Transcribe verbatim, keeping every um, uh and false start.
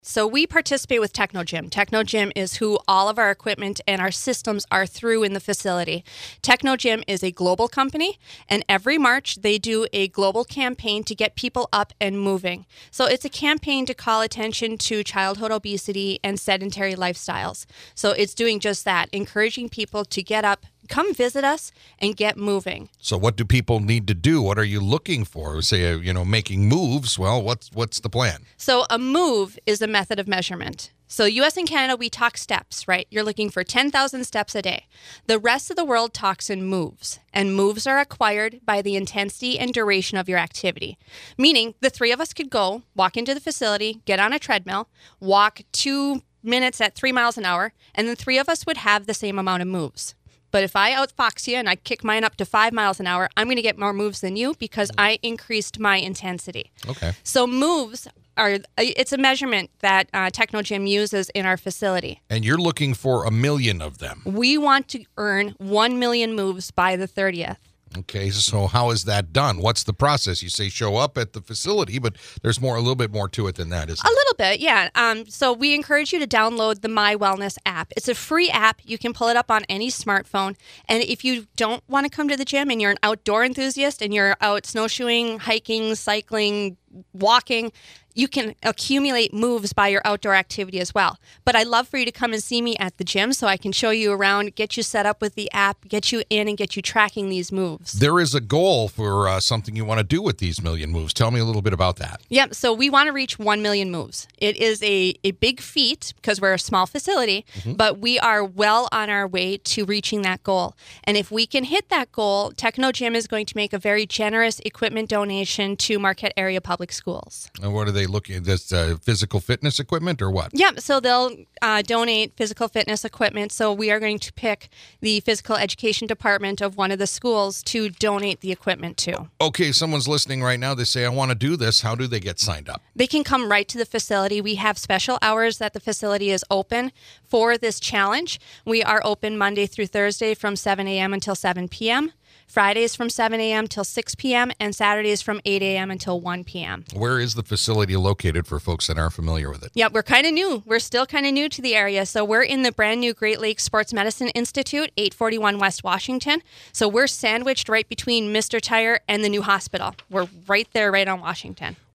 So we participate with TechnoGym. TechnoGym is who all of our equipment and our systems are through in the facility. TechnoGym is a global company, and every March they do a global campaign to get people up and moving. So it's a campaign to call attention to childhood obesity and sedentary lifestyles. So it's doing just that, encouraging people to get up, come visit us, and get moving. So what do people need to do? What are you looking for? Say, you know, making moves. Well, what's what's the plan? So a move is a method of measurement. So U S and Canada, we talk steps, right? You're looking for ten thousand steps a day. The rest of the world talks in moves, and moves are acquired by the intensity and duration of your activity. Meaning the three of us could go, walk into the facility, get on a treadmill, walk two minutes at three miles an hour, and the three of us would have the same amount of moves. But if I outfox you and I kick mine up to five miles an hour, I'm going to get more moves than you because I increased my intensity. Okay. So moves are, it's a measurement that uh, TechnoGym uses in our facility. And you're looking for a million of them. We want to earn one million moves by the thirtieth. Okay, so how is that done? What's the process? You say show up at the facility, but there's more, a little bit more to it than that, isn't A it? little bit, yeah. Um, so we encourage you to download the My Wellness app. It's a free app. You can pull it up on any smartphone. And if you don't want to come to the gym and you're an outdoor enthusiast and you're out snowshoeing, hiking, cycling, walking, you can accumulate moves by your outdoor activity as well. But I'd love for you to come and see me at the gym so I can show you around, get you set up with the app, get you in and get you tracking these moves. There is a goal for uh, something you want to do with these million moves. Tell me a little bit about that. Yep. So we want to reach one million moves. It is a, a big feat because we're a small facility, mm-hmm. but we are well on our way to reaching that goal. And if we can hit that goal, TechnoGym is going to make a very generous equipment donation to Marquette Area Public Schools. And what are they looking at? This uh, physical fitness equipment or what? Yeah, so they'll uh, donate physical fitness equipment. So we are going to pick the physical education department of one of the schools to donate the equipment to. Okay, someone's listening right now. They say, I want to do this. How do they get signed up? They can come right to the facility. We have special hours that the facility is open for this challenge. We are open Monday through Thursday from seven a.m. until seven p.m., Fridays from seven a.m. till six p.m., and Saturdays from eight a.m. until one p.m. Where is the facility located for folks that aren't familiar with it? Yeah, we're kind of new. We're still kind of new to the area. So we're in the brand new Great Lakes Sports Medicine Institute, eight forty-one West Washington. So we're sandwiched right between Mister Tire and the new hospital. We're right there, right on Washington.